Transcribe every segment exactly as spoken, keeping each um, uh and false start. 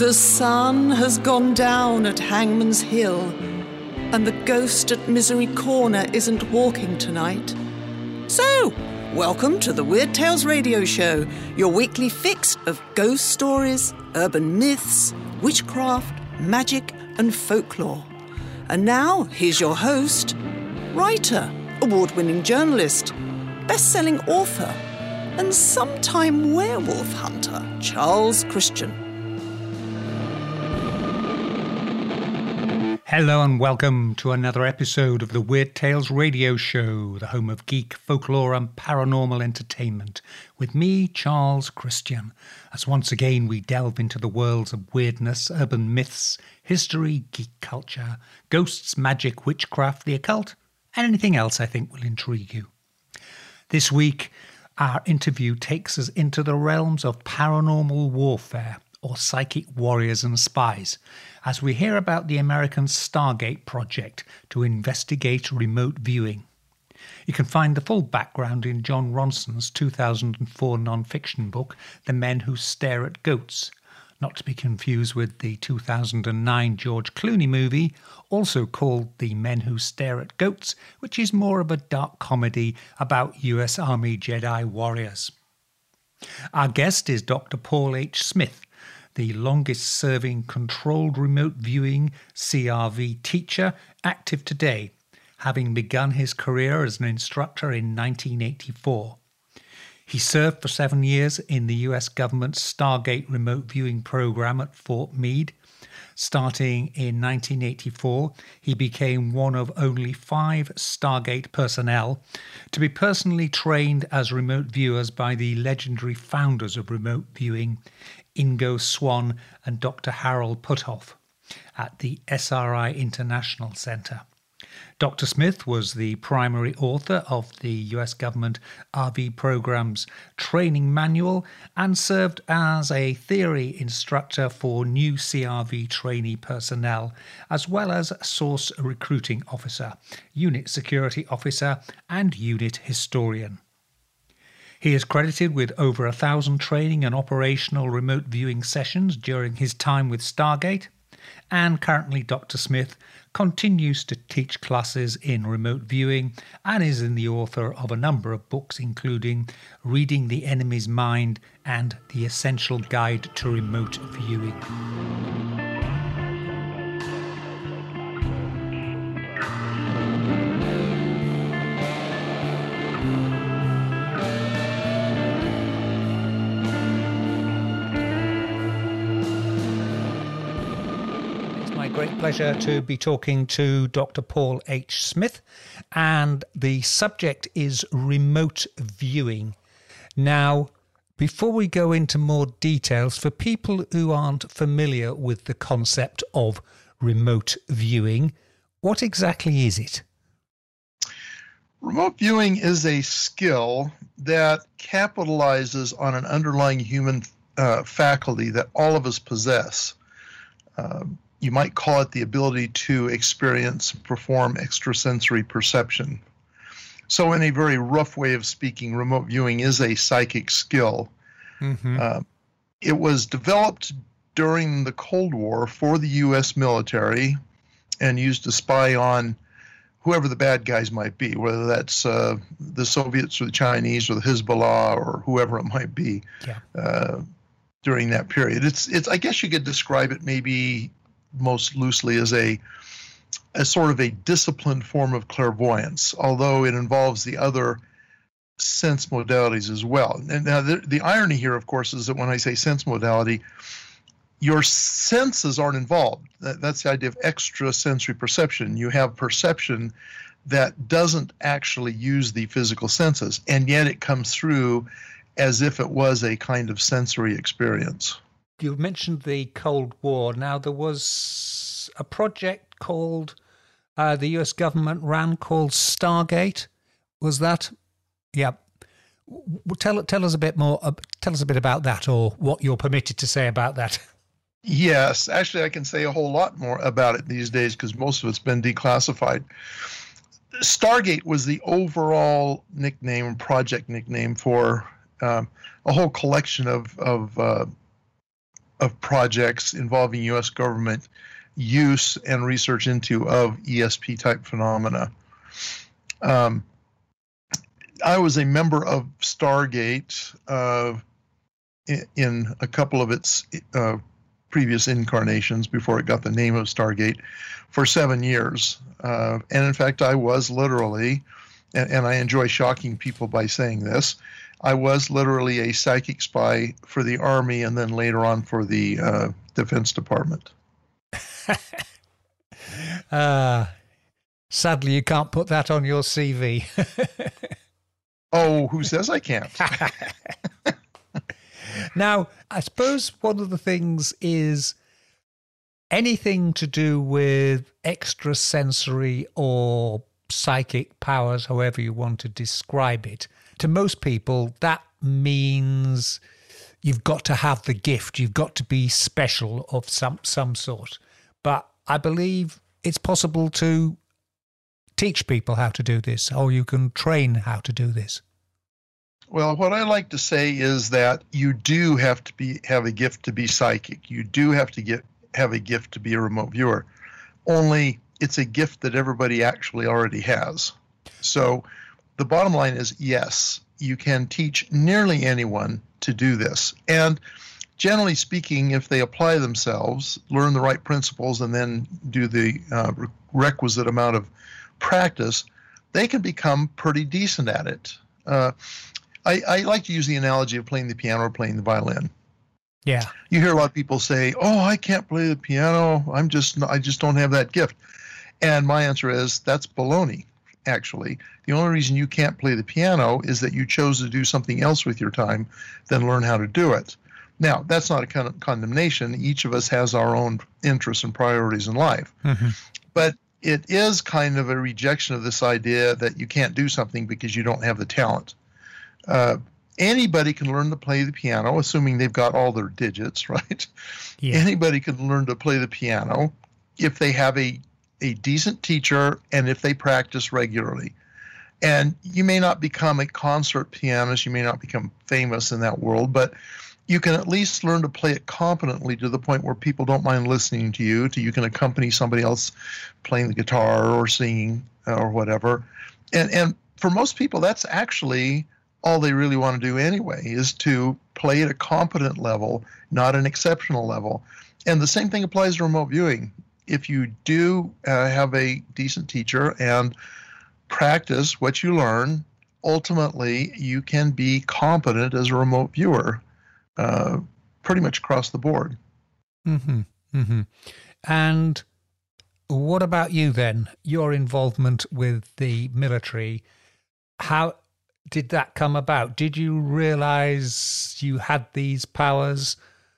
The sun has gone down at Hangman's Hill, and the ghost at Misery Corner isn't walking tonight. So, welcome to the Weird Tales Radio Show, your weekly fix of ghost stories, urban myths, witchcraft, magic, and folklore. And now, here's your host, writer, award-winning journalist, best-selling author, and sometime werewolf hunter, Charles Christian. Hello and welcome to another episode of the Weird Tales Radio Show, the home of geek, folklore and paranormal entertainment, with me, Charles Christian, as once again we delve into the worlds of weirdness, urban myths, history, geek culture, ghosts, magic, witchcraft, the occult, and anything else I think will intrigue you. This week, our interview takes us into the realms of paranormal warfare, or psychic warriors and spies, as we hear about the American Stargate project to investigate remote viewing. You can find the full background in Jon Ronson's two thousand four non-fiction book, The Men Who Stare at Goats, not to be confused with the two thousand nine George Clooney movie, also called The Men Who Stare at Goats, which is more of a dark comedy about U S Army Jedi warriors. Our guest is Doctor Paul H. Smith, the longest-serving controlled remote viewing C R V teacher active today, having begun his career as an instructor in nineteen eighty-four. He served for seven years in the U S government's Stargate remote viewing program at Fort Meade. Starting in nineteen eighty-four, he became one of only five Stargate personnel to be personally trained as remote viewers by the legendary founders of remote viewing, Ingo Swann and Doctor Harold Puthoff, at the S R I International Center. Doctor Smith was the primary author of the U S government R V program's training manual and served as a theory instructor for new C R V trainee personnel, as well as source recruiting officer, unit security officer, and unit historian. He is credited with over a thousand training and operational remote viewing sessions during his time with Stargate, and currently Doctor Smith continues to teach classes in remote viewing and is in the author of a number of books, including Reading the Enemy's Mind and The Essential Guide to Remote Viewing. Great pleasure to be talking to Doctor Paul H. Smith, and the subject is remote viewing. Now, before we go into more details, for people who aren't familiar with the concept of remote viewing, what exactly is it? Remote viewing is a skill that capitalizes on an underlying human uh, faculty that all of us possess. Um, You might call it the ability to experience, perform extrasensory perception. So in a very rough way of speaking, remote viewing is a psychic skill. Mm-hmm. Uh, it was developed during the Cold War for the U S military and used to spy on whoever the bad guys might be, whether that's uh, the Soviets or the Chinese or the Hezbollah or whoever it might be. Yeah. uh, during that period. It's, it's. I guess you could describe it maybe most loosely as a, a sort of a disciplined form of clairvoyance, although it involves the other sense modalities as well. And now the, the irony here, of course, is that when I say sense modality, your senses aren't involved. That, that's the idea of extrasensory perception. You have perception that doesn't actually use the physical senses, and yet it comes through as if it was a kind of sensory experience. You mentioned the Cold War. Now, there was a project called, uh, the U S government ran called Stargate. Was that? Yeah. Tell tell us a bit more. Uh, tell us a bit about that, or what you're permitted to say about that. Yes, actually, I can say a whole lot more about it these days because most of it's been declassified. Stargate was the overall nickname, project nickname for um, a whole collection of of uh, of projects involving U S government use and research into of E S P-type phenomena. Um, I was a member of Stargate uh, in, in a couple of its uh, previous incarnations before it got the name of Stargate for seven years. Uh, and in fact, I was literally, and, and I enjoy shocking people by saying this, I was literally a psychic spy for the Army and then later on for the uh, Defense Department. uh, sadly, you can't put that on your C V. Oh, who says I can't? Now, I suppose one of the things is anything to do with extrasensory or psychic powers, however you want to describe it. To most people, that means you've got to have the gift. You've got to be special of some, some sort. But I believe it's possible to teach people how to do this, or you can train how to do this. Well, what I like to say is that you do have to be have a gift to be psychic. You do have to get have a gift to be a remote viewer. Only it's a gift that everybody actually already has. So the bottom line is, yes, you can teach nearly anyone to do this. And generally speaking, if they apply themselves, learn the right principles, and then do the uh, requisite amount of practice, they can become pretty decent at it. Uh, I, I like to use the analogy of playing the piano or playing the violin. Yeah. You hear a lot of people say, "Oh, I can't play the piano. I'm just, I just don't have that gift." And my answer is, that's baloney, actually. The only reason you can't play the piano is that you chose to do something else with your time than learn how to do it. Now, that's not a kind of condemnation. Each of us has our own interests and priorities in life. Mm-hmm. But it is kind of a rejection of this idea that you can't do something because you don't have the talent. Uh, anybody can learn to play the piano, assuming they've got all their digits, right? Yeah. Anybody can learn to play the piano if they have a, a decent teacher and if they practice regularly. And you may not become a concert pianist, you may not become famous in that world, but you can at least learn to play it competently to the point where people don't mind listening to you, to you can accompany somebody else playing the guitar or singing or whatever. And, and for most people, that's actually all they really want to do anyway, is to play at a competent level, not an exceptional level. And the same thing applies to remote viewing. If you do uh, have a decent teacher and practice what you learn, ultimately you can be competent as a remote viewer, uh, pretty much across the board. Mm-hmm. Mm-hmm. And what about you then? Your involvement with the military, how did that come about? Did you realize you had these powers,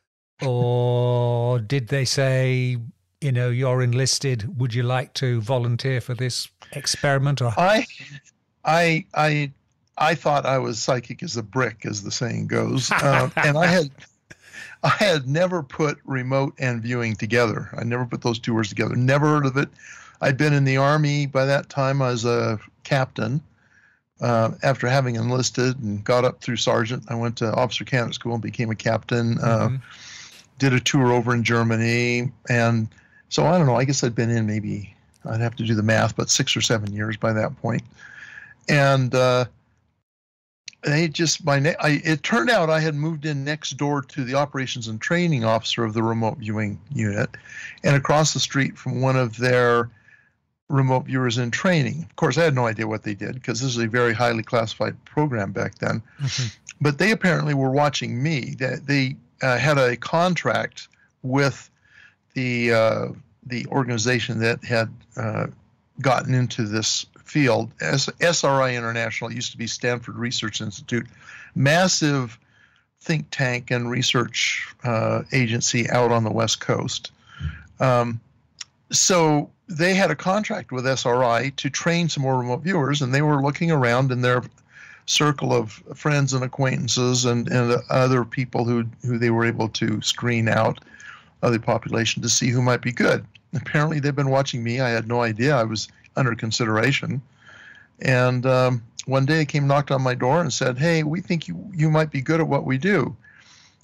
or did they say, you know, you're enlisted, would you like to volunteer for this experiment? Or I, I, I, I thought I was psychic as a brick, as the saying goes, um, and I had, I had never put remote and viewing together. I never put those two words together. Never heard of it. I'd been in the Army by that time. I was a captain. Uh, after having enlisted and got up through sergeant, I went to officer candidate school and became a captain. Mm-hmm. Uh, did a tour over in Germany, and so I don't know. I guess I'd been in maybe, I'd have to do the math, but six or seven years by that point. And uh, they just my ne- I, it turned out I had moved in next door to the operations and training officer of the remote viewing unit, and across the street from one of their remote viewers in training. Of course, I had no idea what they did because this is a very highly classified program back then. Mm-hmm. But they apparently were watching me. They, they uh, had a contract with the uh, the organization that had uh, gotten into this field. S- SRI International, it used to be Stanford Research Institute, massive think tank and research uh, agency out on the West Coast. Um, so they had a contract with S R I to train some more remote viewers, and they were looking around in their circle of friends and acquaintances and, and other people who, who they were able to screen out of the population to see who might be good. Apparently, they've been watching me. I had no idea I was under consideration. And um, one day, they came, knocked on my door and said, "Hey, we think you, you might be good at what we do."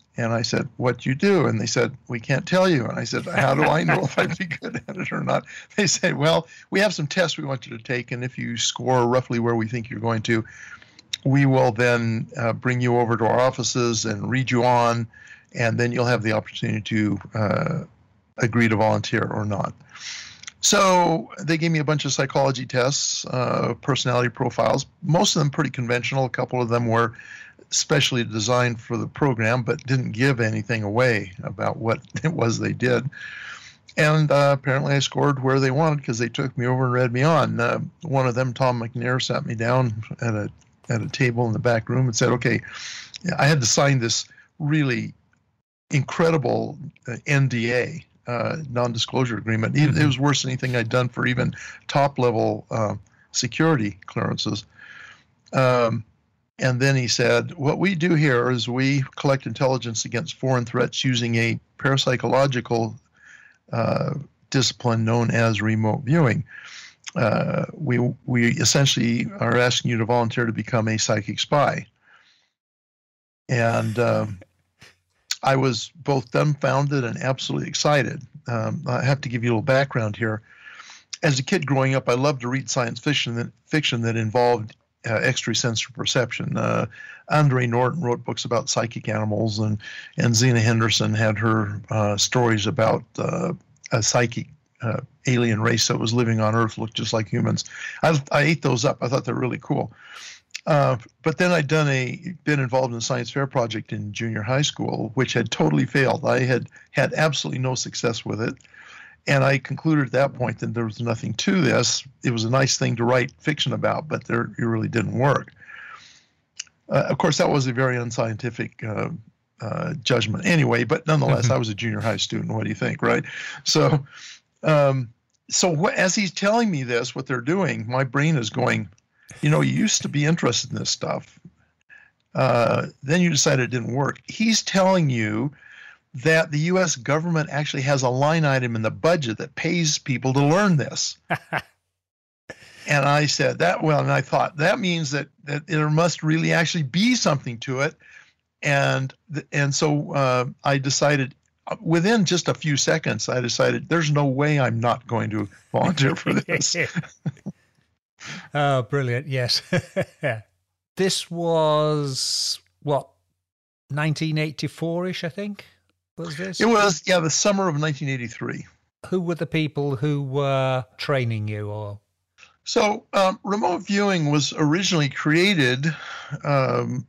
And I said, what do you do? And they said, we can't tell you. And I said, how do I know if I'd be good at it or not? They said, well, we have some tests we want you to take, and if you score roughly where we think you're going to, we will then uh, bring you over to our offices and read you on, and then you'll have the opportunity to uh, agree to volunteer or not. So they gave me a bunch of psychology tests, uh, personality profiles, most of them pretty conventional. A couple of them were specially designed for the program, but didn't give anything away about what it was they did. And uh, apparently I scored where they wanted because they took me over and read me on. Uh, one of them, Tom McNair, sat me down at a at a table in the back room and said, okay, I had to sign this really incredible uh, N D A, uh, non-disclosure agreement. It, it was worse than anything I'd done for even top-level uh, security clearances. Um, And then he said, what we do here is we collect intelligence against foreign threats using a parapsychological uh, discipline known as remote viewing. Uh, we we essentially are asking you to volunteer to become a psychic spy. And um, I was both dumbfounded and absolutely excited. Um, I have to give you a little background here. As a kid growing up, I loved to read science fiction that, fiction that involved Uh, extrasensory perception. Uh, Andre Norton wrote books about psychic animals, and and Zena Henderson had her uh, stories about uh, a psychic uh, alien race that was living on Earth, looked just like humans. I, I ate those up. I thought they're really cool. Uh, but then I'd done a been involved in a science fair project in junior high school, which had totally failed. I had had absolutely no success with it. And I concluded at that point that there was nothing to this. It was a nice thing to write fiction about, but there, it really didn't work. Uh, of course, that was a very unscientific uh, uh, judgment anyway, but nonetheless, mm-hmm. I was a junior high student. What do you think, right? So, um, so wh- as he's telling me this, what they're doing, my brain is going, you know, you used to be interested in this stuff. Uh, then you decided it didn't work. He's telling you that the U S government actually has a line item in the budget that pays people to learn this. And I said that, well, and I thought that means that, that there must really actually be something to it. And, and so uh, I decided within just a few seconds, I decided there's no way I'm not going to volunteer for this. Oh, brilliant. Yes. This was what, nineteen eighty-four-ish, I think. Was this? It was, yeah, the summer of nineteen eighty-three. Who were the people who were training you? Or So um, remote viewing was originally created, um,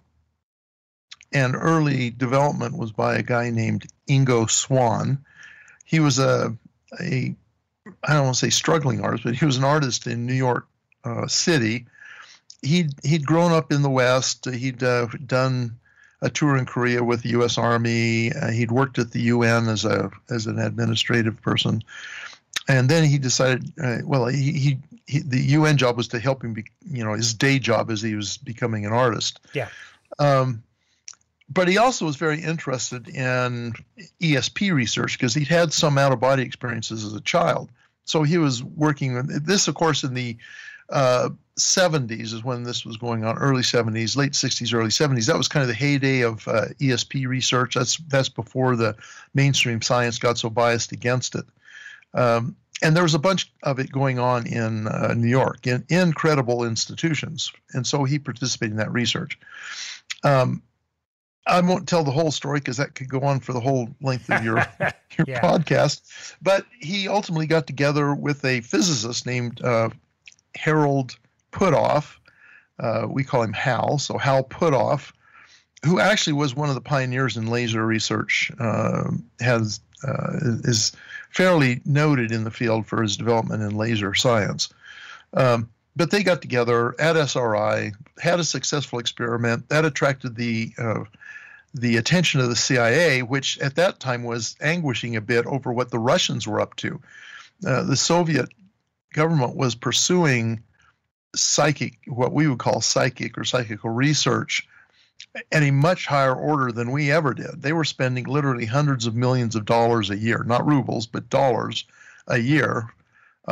and early development was by a guy named Ingo Swann. He was a, a I don't want to say struggling artist, but he was an artist in New York uh, City. He'd, he'd grown up in the West. He'd uh, done a tour in Korea with the U S Army. Uh, he'd worked at the U N as a as an administrative person, and then he decided, uh, well, he, he, he the U N job was to help him be, you know, his day job as he was becoming an artist. Yeah. Um, but he also was very interested in E S P research because he'd had some out of body experiences as a child. So he was working with this, of course, in the uh, seventies is when this was going on, early seventies, late sixties, early seventies. That was kind of the heyday of uh, E S P research. That's that's before the mainstream science got so biased against it. Um, and there was a bunch of it going on in uh, New York, in incredible institutions. And so he participated in that research. Um, I won't tell the whole story because that could go on for the whole length of your, your yeah. podcast. But he ultimately got together with a physicist named uh, Harold Puthoff. Uh, we call him Hal. So Hal Puthoff, who actually was one of the pioneers in laser research, uh, has uh, is fairly noted in the field for his development in laser science. Um, but they got together at S R I, had a successful experiment that attracted the uh, the attention of the C I A, which at that time was anguishing a bit over what the Russians were up to. Uh, the Soviet government was pursuing psychic, what we would call psychic or psychical research at a much higher order than we ever did. They were spending literally hundreds of millions of dollars a year, not rubles, but dollars a year, um,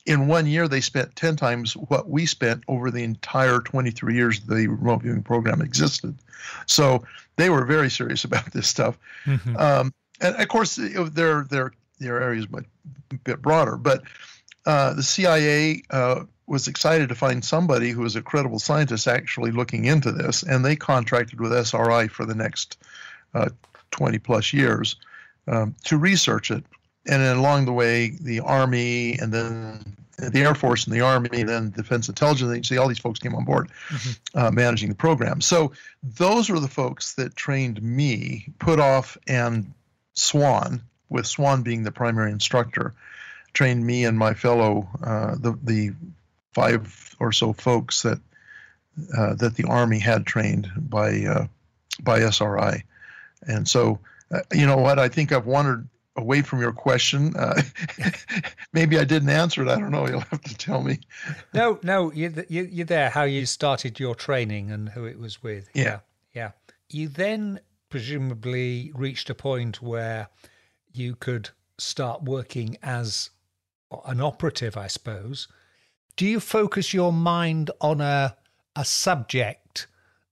in one year, they spent ten times what we spent over the entire twenty-three years the remote viewing program existed. So they were very serious about this stuff. Mm-hmm. Um, and of course, their their their area is much a bit broader. But uh, the C I A uh, was excited to find somebody who was a credible scientist actually looking into this, and they contracted with S R I for the next uh, twenty plus years um, to research it. And then along the way, the Army and then the Air Force and the Army and then Defense Intelligence Agency, all these folks came on board mm-hmm. uh, managing the program. So those were the folks that trained me, Puthoff and Swan, with Swan being the primary instructor, trained me and my fellow, uh, the, the five or so folks that uh, that the Army had trained by, uh, by S R I. And so, uh, you know what, I think I've wandered away from your question. Uh, maybe I didn't answer it. I don't know. You'll have to tell me. No, no, you, you, you're there, how you started your training and who it was with. Yeah. yeah. Yeah. You then presumably reached a point where you could start working as an operative, I suppose. Do you focus your mind on a, a subject,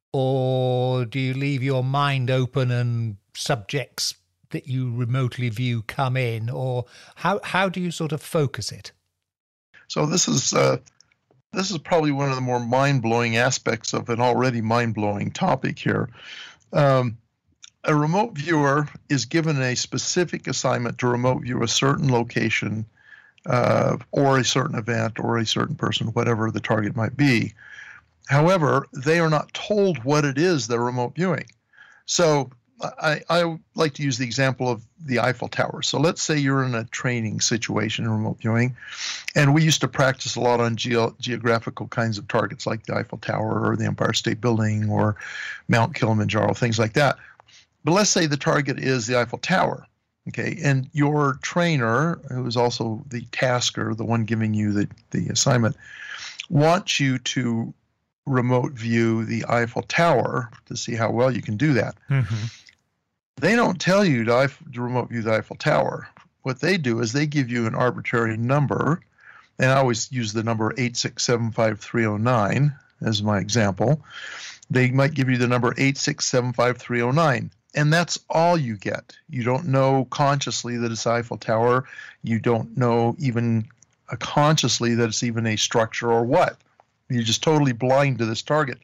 or do you leave your mind open and subjects that you remotely view come in, or how how do you sort of focus it? So this is uh, this is probably one of the more mind-blowing aspects of an already mind-blowing topic here. Um, a remote viewer is given a specific assignment to remote view a certain location uh, or a certain event or a certain person, whatever the target might be. However, they are not told what it is they're remote viewing. So I, I like to use the example of the Eiffel Tower. So let's say you're in a training situation in remote viewing, and we used to practice a lot on geo geographical kinds of targets like the Eiffel Tower or the Empire State Building or Mount Kilimanjaro, things like that. But let's say the target is the Eiffel Tower, okay, and your trainer, who is also the tasker, the one giving you the, the assignment, wants you to remote view the Eiffel Tower to see how well you can do that. Mm-hmm. They don't tell you to, to remote view the Eiffel Tower. What they do is they give you an arbitrary number, and I always use the number eight six seven five three zero nine as my example. They might give you the number eight six seven five three zero nine, and that's all you get. You don't know consciously that it's Eiffel Tower. You don't know even uh, consciously that it's even a structure or what. You're just totally blind to this target.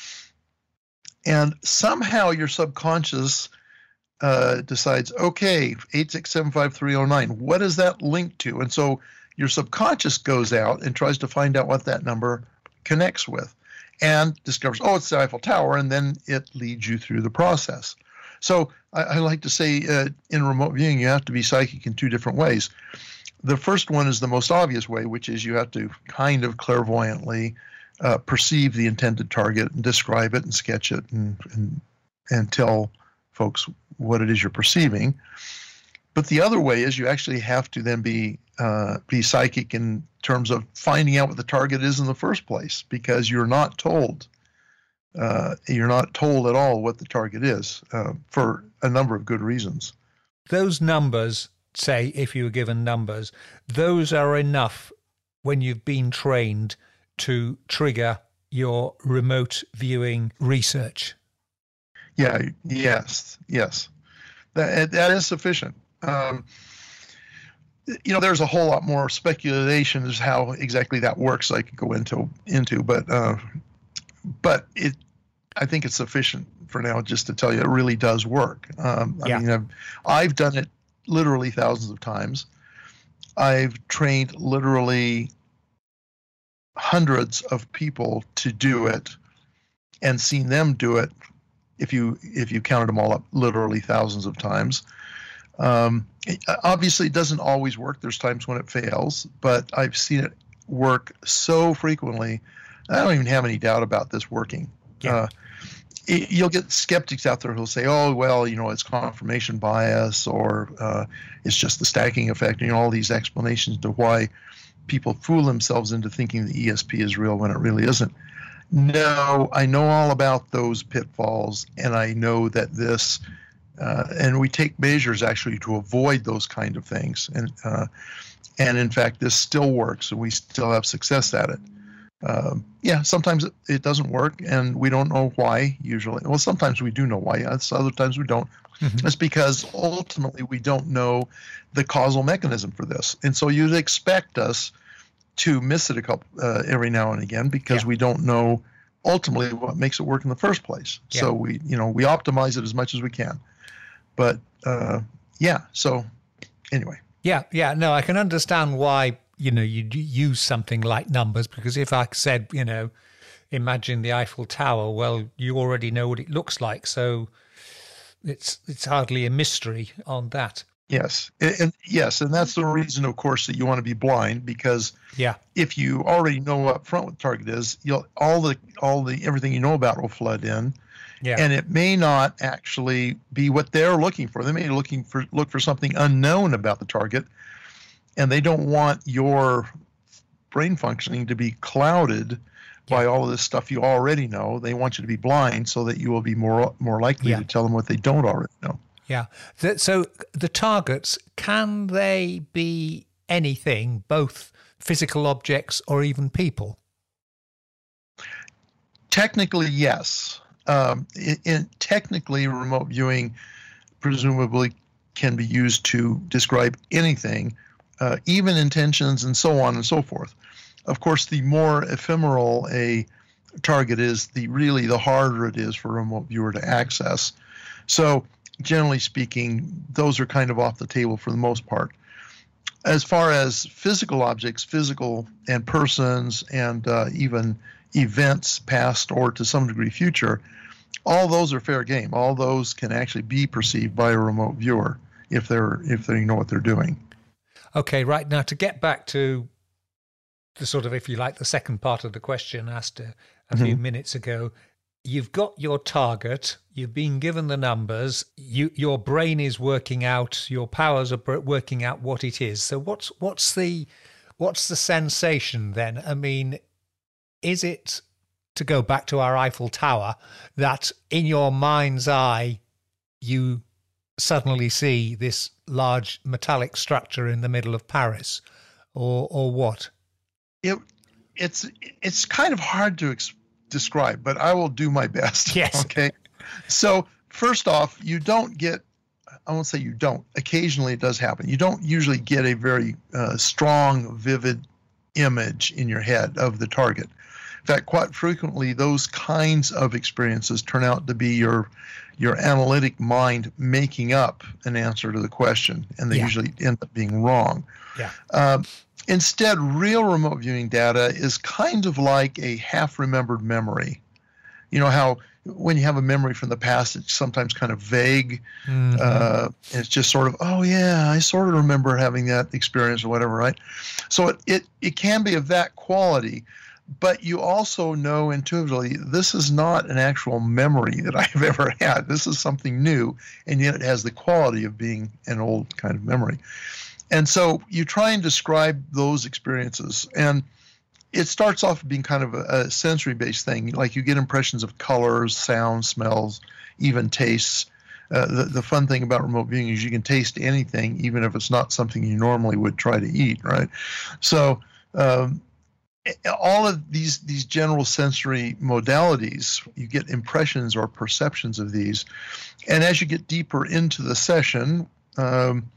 And somehow your subconscious uh, decides, okay, eight six seven five three zero nine, what is that linked to? And so your subconscious goes out and tries to find out what that number connects with and discovers, oh, it's the Eiffel Tower, and then it leads you through the process. So I, I like to say uh, in remote viewing, you have to be psychic in two different ways. The first one is the most obvious way, which is you have to kind of clairvoyantly uh, perceive the intended target and describe it and sketch it and, and, and tell folks what it is you're perceiving. But the other way is you actually have to then be uh, be psychic in terms of finding out what the target is in the first place, because you're not told. Uh, you're not told at all what the target is uh, for a number of good reasons. Those numbers, say, if you were given numbers, those are enough when you've been trained to trigger your remote viewing research. Yeah, yes, yes. That, that is sufficient. Um, you know, there's a whole lot more speculation as how exactly that works I could go into, into but uh, but it, I think it's sufficient for now just to tell you it really does work. Um, I yeah. mean, I've, I've done it literally thousands of times. I've trained literally hundreds of people to do it and seen them do it, if you if you counted them all up, literally thousands of times. Um, it, obviously, it doesn't always work. There's times when it fails, but I've seen it work so frequently. I don't even have any doubt about this working. Yeah. Uh, it, you'll get skeptics out there who'll say, oh, well, you know, it's confirmation bias, or uh, it's just the stacking effect, and you know, all these explanations to why people fool themselves into thinking the E S P is real when it really isn't. No, I know all about those pitfalls, and I know that this, uh, and we take measures actually to avoid those kind of things. And uh, And in fact, this still works, and we still have success at it. Um, yeah, sometimes it, it doesn't work, and we don't know why, usually. Well, sometimes we do know why. Yes, other times we don't. Mm-hmm. It's because ultimately we don't know the causal mechanism for this. And so you'd expect us to miss it a couple uh, every now and again because yeah. we don't know ultimately what makes it work in the first place. Yeah. So we, you know, we optimize it as much as we can. But uh, yeah, so anyway. Yeah, yeah, no, I can understand why, you know, you use something like numbers, because if I said, you know, imagine the Eiffel Tower, well, you already know what it looks like, so it's it's hardly a mystery on that. Yes, and, and yes, and that's the reason, of course, that you want to be blind, because yeah, if you already know up front what the target is, you'll all the all the everything you know about will flood in. Yeah. And it may not actually be what they're looking for. They may be looking for look for something unknown about the target, and they don't want your brain functioning to be clouded yeah. by all of this stuff you already know. They want you to be blind so that you will be more more likely yeah. to tell them what they don't already know. Yeah. So the targets, can they be anything, both physical objects or even people? Technically, yes. Um, in, in technically, remote viewing presumably can be used to describe anything, uh, even intentions and so on and so forth. Of course, the more ephemeral a target is, the really the harder it is for a remote viewer to access. So generally speaking, those are kind of off the table for the most part. As far as physical objects, physical and persons and uh, even events past or to some degree future, all those are fair game. All those can actually be perceived by a remote viewer if they're if they know what they're doing. Okay, right. Now to get back to the sort of, if you like, the second part of the question asked a, a mm-hmm. few minutes ago, you've got your target, you've been given the numbers, you your brain is working out, your powers are working out what it is. So what's what's the what's the sensation then? I mean, is it, to go back to our Eiffel Tower, that in your mind's eye you suddenly see this large metallic structure in the middle of Paris, or or what? It it's it's kind of hard to ex- describe, but I will do my best. Yes. Okay. So first off, you don't get, I won't say you don't, occasionally it does happen. You don't usually get a very uh, strong, vivid image in your head of the target. In fact, quite frequently, those kinds of experiences turn out to be your your analytic mind making up an answer to the question, and they yeah. usually end up being wrong. Yeah. Um, instead, real remote viewing data is kind of like a half-remembered memory. You know how when you have a memory from the past, it's sometimes kind of vague. Mm-hmm. Uh, and it's just sort of, oh, yeah, I sort of remember having that experience or whatever, right? So it, it, it can be of that quality. But you also know intuitively, this is not an actual memory that I've ever had. This is something new, and yet it has the quality of being an old kind of memory. And so you try and describe those experiences, and it starts off being kind of a, a sensory-based thing. Like you get impressions of colors, sounds, smells, even tastes. Uh, the, the fun thing about remote viewing is you can taste anything, even if it's not something you normally would try to eat, right? So um, all of these these general sensory modalities, you get impressions or perceptions of these. And as you get deeper into the session, um,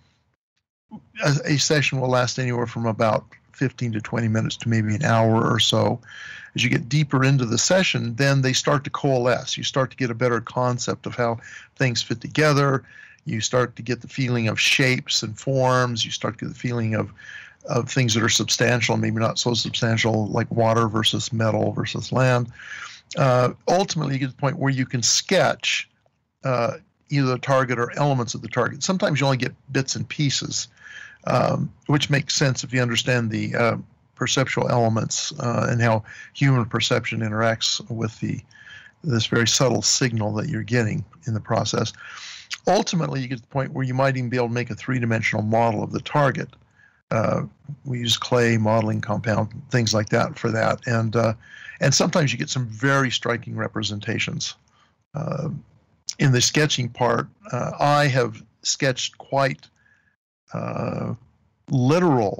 a, a session will last anywhere from about fifteen to twenty minutes to maybe an hour or so. As you get deeper into the session, then they start to coalesce. You start to get a better concept of how things fit together. You start to get the feeling of shapes and forms. You start to get the feeling of of things that are substantial and maybe not so substantial, like water versus metal versus land. Uh, ultimately, you get to the point where you can sketch uh, either the target or elements of the target. Sometimes you only get bits and pieces, um, which makes sense if you understand the uh, perceptual elements uh, and how human perception interacts with the this very subtle signal that you're getting in the process. Ultimately, you get to the point where you might even be able to make a three-dimensional model of the target. Uh, we use clay, modeling compound, things like that for that. And uh, and sometimes you get some very striking representations. Uh, in the sketching part, uh, I have sketched quite uh, literal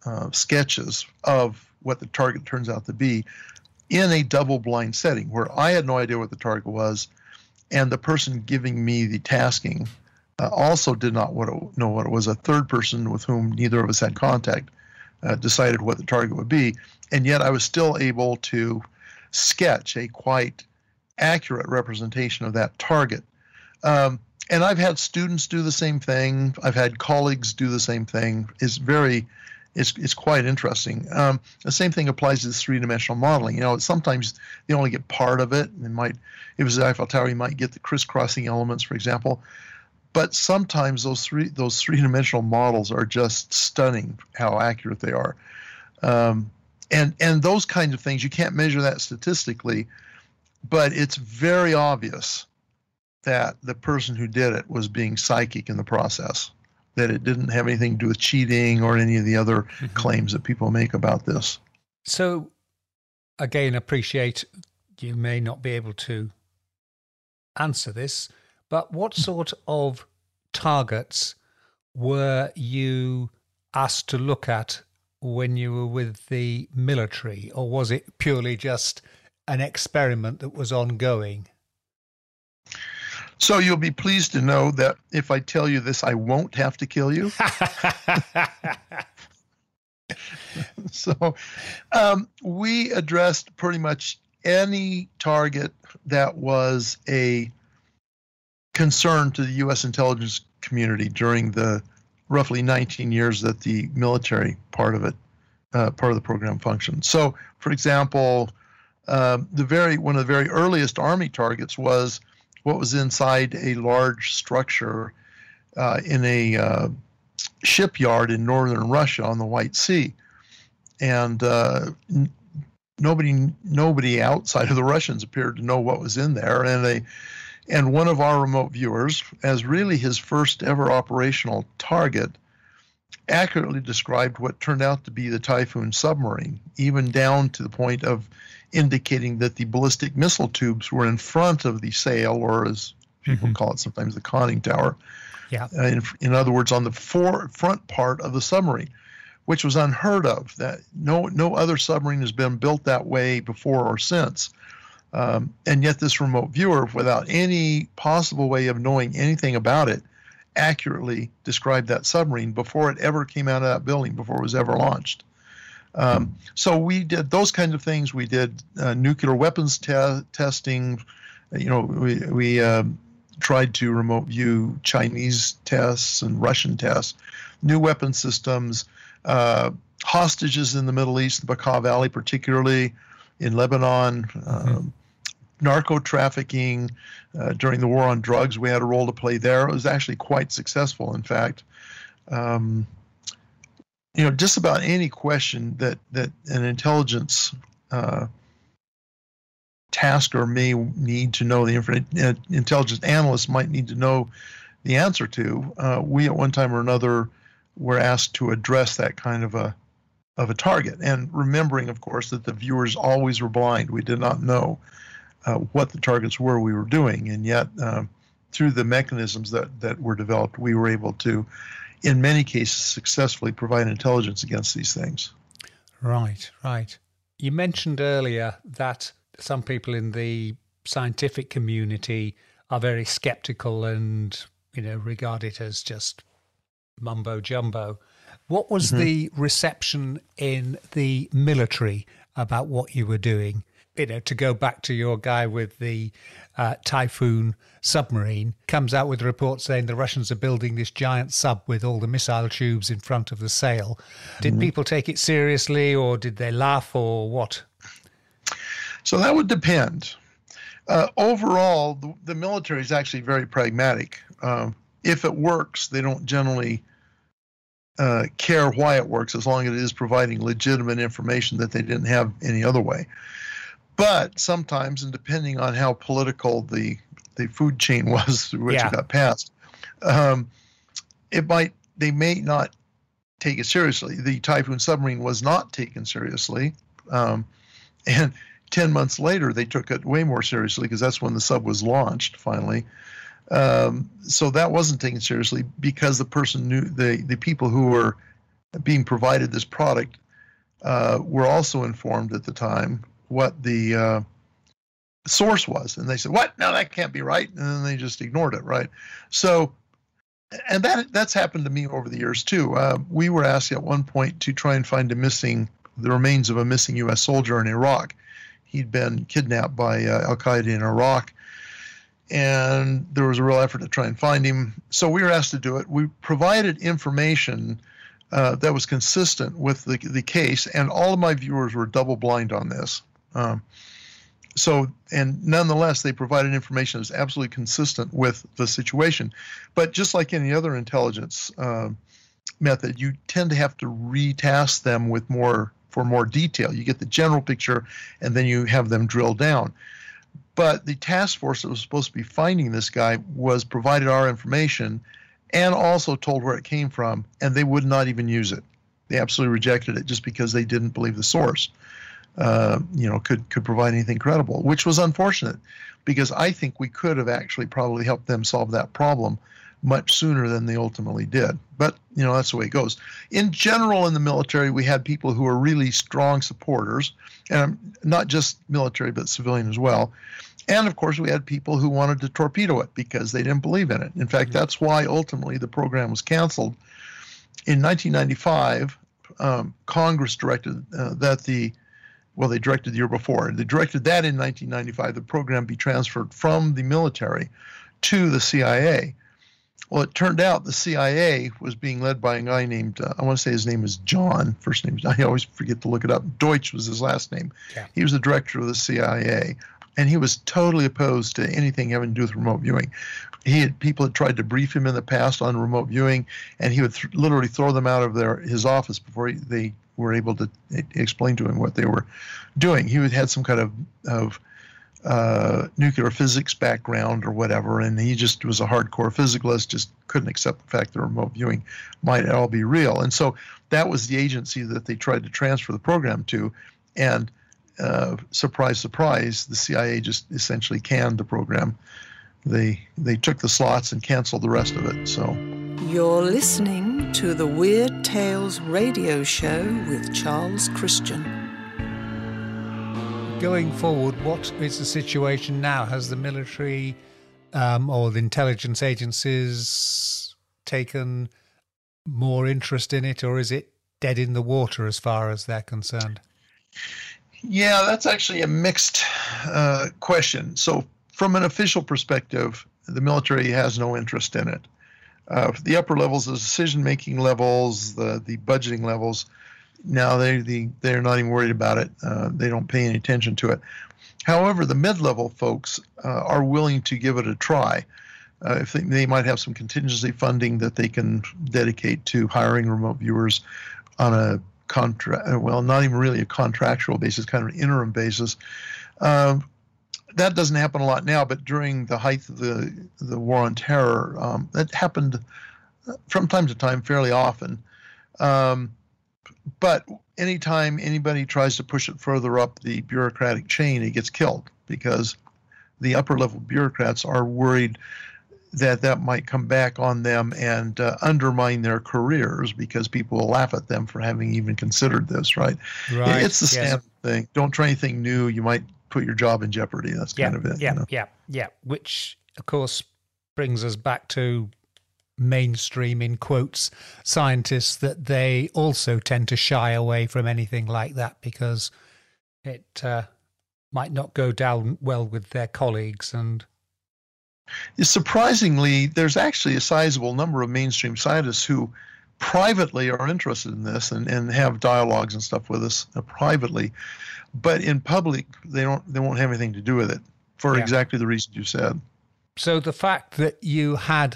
uh, sketches of what the target turns out to be in a double-blind setting where I had no idea what the target was, and the person giving me the tasking uh, also did not what it, know what it was. A third person with whom neither of us had contact uh, decided what the target would be, and yet I was still able to sketch a quite accurate representation of that target. Um, and I've had students do the same thing. I've had colleagues do the same thing. It's very, it's, it's quite interesting. Um, the same thing applies to this three-dimensional modeling. You know, sometimes they only get part of it. They might, if it was the Eiffel Tower, you might get the crisscrossing elements, for example. But sometimes those three those three-dimensional models are just stunning how accurate they are. Um, and and those kinds of things, you can't measure that statistically, but it's very obvious that the person who did it was being psychic in the process, that it didn't have anything to do with cheating or any of the other mm-hmm. claims that people make about this. So, again, appreciate you may not be able to answer this, but what sort of targets were you asked to look at when you were with the military, or was it purely just an experiment that was ongoing? So you'll be pleased to know that if I tell you this, I won't have to kill you. So um, we addressed pretty much any target that was a concern to the U S intelligence community during the roughly nineteen years that the military part of it, uh, part of the program functioned. So, for example, uh, the very one of the very earliest Army targets was what was inside a large structure uh, in a uh, shipyard in northern Russia on the White Sea, and uh, n- nobody nobody outside of the Russians appeared to know what was in there, and they. And one of our remote viewers, as really his first ever operational target, accurately described what turned out to be the Typhoon submarine, even down to the point of indicating that the ballistic missile tubes were in front of the sail, or as people mm-hmm. call it sometimes, the conning tower. Yeah. Uh, in, in other words, on the for, front part of the submarine, which was unheard of. That no no other submarine has been built that way before or since. Um, and yet this remote viewer, without any possible way of knowing anything about it, accurately described that submarine before it ever came out of that building, before it was ever launched. Um, so we did those kinds of things. We did uh, nuclear weapons te- testing. You know, we, we uh, tried to remote view Chinese tests and Russian tests, new weapon systems, uh, hostages in the Middle East, the Bekaa Valley particularly, in Lebanon, mm-hmm. um, narco trafficking uh, during the war on drugs. We had a role to play there. It was actually quite successful, in fact. Um, you know, just about any question that, that an intelligence uh, tasker may need to know, the inf- uh, intelligence analyst might need to know the answer to, uh, we at one time or another were asked to address that kind of a of a target. And remembering, of course, that the viewers always were blind. We did not know uh, what the targets were we were doing. And yet, uh, through the mechanisms that, that were developed, we were able to, in many cases, successfully provide intelligence against these things. Right, right. You mentioned earlier that some people in the scientific community are very skeptical and, you know, regard it as just mumbo jumbo. What was mm-hmm. the reception in the military about what you were doing? You know, to go back to your guy with the uh, Typhoon submarine, comes out with a report saying the Russians are building this giant sub with all the missile tubes in front of the sail. Did mm-hmm. people take it seriously, or did they laugh, or what? So that would depend. Uh, overall, the, the military is actually very pragmatic. Um, if it works, they don't generally uh, care why it works, as long as it is providing legitimate information that they didn't have any other way. But sometimes, and depending on how political the the food chain was through which yeah. it got passed, um, it might they may not take it seriously. The Typhoon submarine was not taken seriously, um, and ten months later they took it way more seriously, because that's when the sub was launched finally. Um, so that wasn't taken seriously because the person knew the the people who were being provided this product uh, were also informed at the time what the uh, source was. And they said, what? No, that can't be right. And then they just ignored it, right? So, and that that's happened to me over the years too. Uh, we were asked at one point to try and find a missing, the remains of a missing U S soldier in Iraq. He'd been kidnapped by uh, Al-Qaeda in Iraq, and there was a real effort to try and find him. So we were asked to do it. We provided information uh, that was consistent with the, the case, and all of my viewers were double blind on this. Um, so, and nonetheless, they provided information that was absolutely consistent with the situation. But just like any other intelligence uh, method, you tend to have to retask them with more for more detail. You get the general picture, and then you have them drill down. But the task force that was supposed to be finding this guy was provided our information and also told where it came from, and they would not even use it. They absolutely rejected it just because they didn't believe the source, uh, you know, could could provide anything credible, which was unfortunate, because I think we could have actually probably helped them solve that problem much sooner than they ultimately did. But, you know, that's the way it goes. In general, in the military, we had people who were really strong supporters, and not just military, but civilian as well. And, of course, we had people who wanted to torpedo it because they didn't believe in it. In fact, that's why ultimately the program was canceled. In nineteen ninety-five, um, Congress directed uh, that the, well, they directed the year before. They directed that in nineteen ninety-five, the program be transferred from the military to the C I A. Well, it turned out the C I A was being led by a guy named, uh, I want to say his name is John, first name, I always forget to look it up. Deutsch was his last name. Yeah. He was the director of the C I A, and he was totally opposed to anything having to do with remote viewing. He had, people had tried to brief him in the past on remote viewing, and he would th- literally throw them out of their his office before he, they were able to explain to him what they were doing. He had had some kind of, of uh, nuclear physics background or whatever, and he just was a hardcore physicalist, just couldn't accept the fact that remote viewing might all be real. And so that was the agency that they tried to transfer the program to, and uh, surprise, surprise, the C I A just essentially canned the program. They they took the slots and canceled the rest of it. So you're listening to the Weird Tales radio show with Charles Christian. Going forward, what is the situation now? Has the military um, or the intelligence agencies taken more interest in it, or is it dead in the water as far as they're concerned? Yeah, that's actually a mixed uh, question. So from an official perspective, the military has no interest in it. Uh, the upper levels, the decision-making levels, the, the budgeting levels, now they, the, they're not even worried about it. Uh, they don't pay any attention to it. However, the mid-level folks uh, are willing to give it a try. Uh, if they, they might have some contingency funding that they can dedicate to hiring remote viewers on a contract, well, not even really a contractual basis, kind of an interim basis. Um, that doesn't happen a lot now, but during the height of the the war on terror, um, that happened from time to time, fairly often. Um, but anytime anybody tries to push it further up the bureaucratic chain, it gets killed, because the upper level bureaucrats are worried that that might come back on them and uh, undermine their careers, because people will laugh at them for having even considered this, right? Right. It's the standard yes. thing. Don't try anything new. You might put your job in jeopardy. That's yeah, kind of it. Yeah, you know? yeah, yeah. Which, of course, brings us back to mainstream, in quotes, scientists, that they also tend to shy away from anything like that because it uh, might not go down well with their colleagues. And surprisingly, there's actually a sizable number of mainstream scientists who privately are interested in this and, and have dialogues and stuff with us uh, privately, but in public they don't they won't have anything to do with it for yeah. exactly the reason you said. So the fact that you had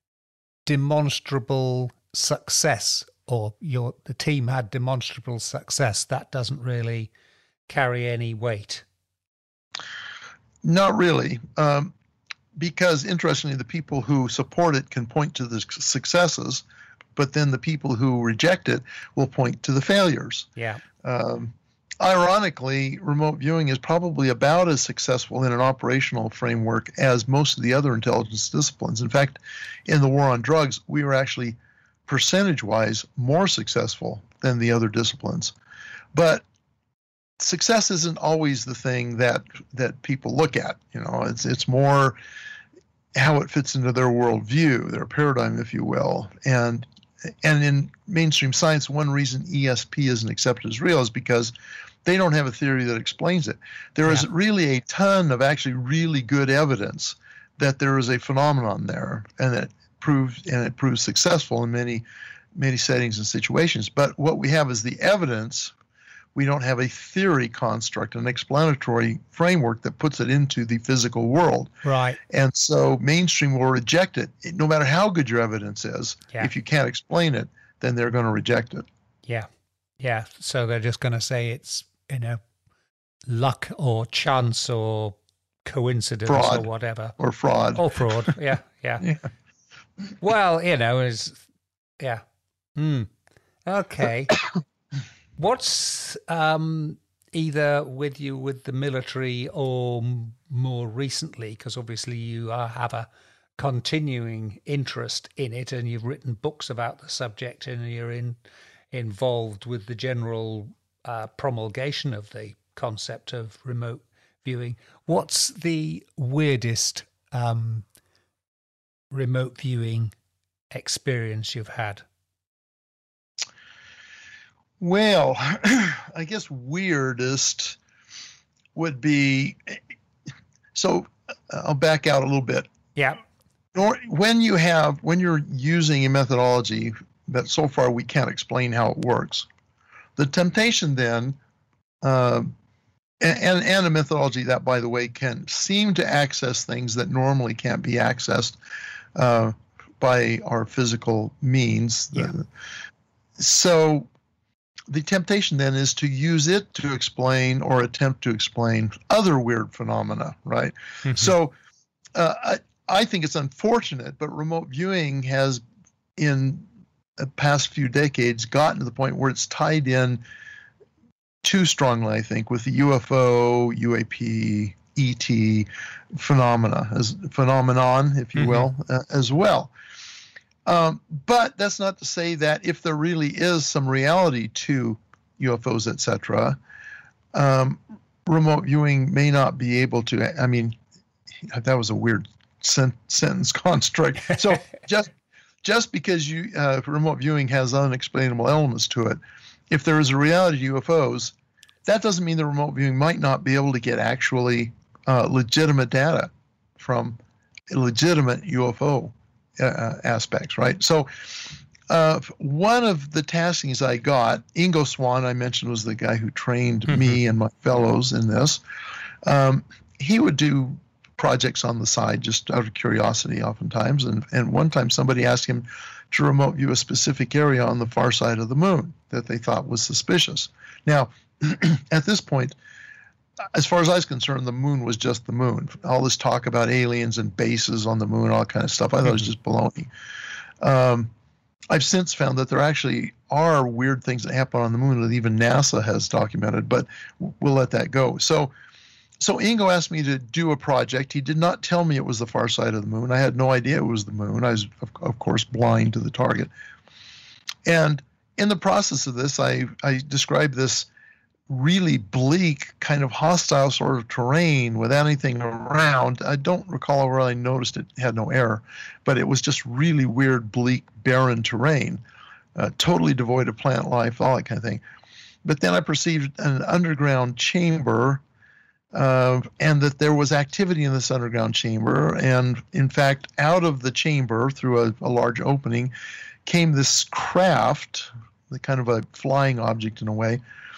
demonstrable success, or your the team had demonstrable success, that doesn't really carry any weight. Not really. Um, Because, interestingly, the people who support it can point to the successes, but then the people who reject it will point to the failures. Yeah. Um, ironically, remote viewing is probably about as successful in an operational framework as most of the other intelligence disciplines. In fact, in the war on drugs, we were actually percentage-wise more successful than the other disciplines. But success isn't always the thing that that people look at. You know, it's it's more how it fits into their worldview, their paradigm, if you will. And and in mainstream science, one reason E S P isn't accepted as real is because they don't have a theory that explains it. There yeah. is really a ton of actually really good evidence that there is a phenomenon there, and that proves and it proves successful in many many settings and situations. But what we have is the evidence. We don't have a theory construct, an explanatory framework that puts it into the physical world. Right. And so mainstream will reject it. No matter how good your evidence is, yeah. if you can't explain it, then they're going to reject it. Yeah. Yeah. So they're just going to say it's, you know, luck or chance or coincidence fraud, or whatever. Or fraud. Or fraud. Yeah. Yeah. yeah. Well, you know, is yeah. Hmm. Okay. What's um, either with you with the military or m- more recently, because obviously you are, have a continuing interest in it and you've written books about the subject and you're in, involved with the general uh, promulgation of the concept of remote viewing. What's the weirdest um, remote viewing experience you've had? Well, I guess weirdest would be, so I'll back out a little bit. Yeah. When you have, when you're using a methodology that so far we can't explain how it works, the temptation then, uh, and, and a methodology that, by the way, can seem to access things that normally can't be accessed uh, by our physical means. Yeah. So the temptation then is to use it to explain or attempt to explain other weird phenomena, right? Mm-hmm. So uh, I, I think it's unfortunate, but remote viewing has, in the past few decades, gotten to the point where it's tied in too strongly, I think, with the U F O, U A P, E T phenomena, as phenomenon, if you mm-hmm. will, uh, as well. Um, but that's not to say that if there really is some reality to U F Os, et cetera, um, remote viewing may not be able to. I mean, that was a weird sen- sentence construct. So just just because you uh, remote viewing has unexplainable elements to it, if there is a reality to U F Os, that doesn't mean the remote viewing might not be able to get actually uh, legitimate data from a legitimate U F O. Uh, aspects, right? So uh, one of the taskings I got, Ingo Swann, I mentioned, was the guy who trained mm-hmm. me and my fellows in this. Um, he would do projects on the side just out of curiosity oftentimes. And, and one time somebody asked him to remote view a specific area on the far side of the moon that they thought was suspicious. Now, at this point, as far as I was concerned, the moon was just the moon. All this talk about aliens and bases on the moon, all that kind of stuff, I thought it was just baloney. Um, I've since found that there actually are weird things that happen on the moon that even NASA has documented, but we'll let that go. So, so Ingo asked me to do a project. He did not tell me it was the far side of the moon. I had no idea it was the moon. I was, of, of course, blind to the target. And in the process of this, I, I described this really bleak, kind of hostile sort of terrain without anything around. I don't recall where I noticed it had no air, but it was just really weird, bleak, barren terrain, uh, totally devoid of plant life, all that kind of thing. But then I perceived an underground chamber, uh, and that there was activity in this underground chamber. And in fact, out of the chamber, through a, a large opening, came this craft, the kind of a flying object in a way,